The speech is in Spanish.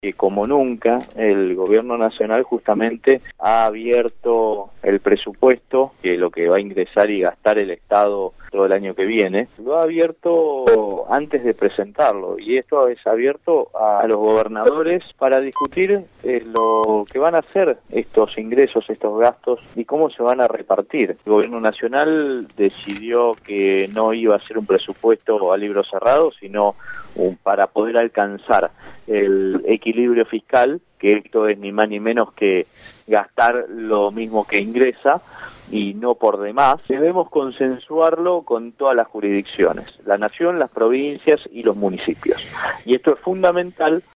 que como nunca el gobierno nacional justamente ha abierto el presupuesto, que lo que va a ingresar y gastar el Estado todo el año que viene, lo ha abierto antes de presentarlo, y esto es abierto a los gobernadores para discutir lo que van a hacer estos ingresos, estos gastos y cómo se van a repartir. El gobierno nacional decidió que no iba a ser un presupuesto a libro cerrado, sino para poder alcanzar el equilibrio fiscal, que esto es ni más ni menos que gastar lo mismo que ingresa y no por demás. Debemos consensuarlo con todas las jurisdicciones, la nación, las provincias y los municipios. Y esto es fundamental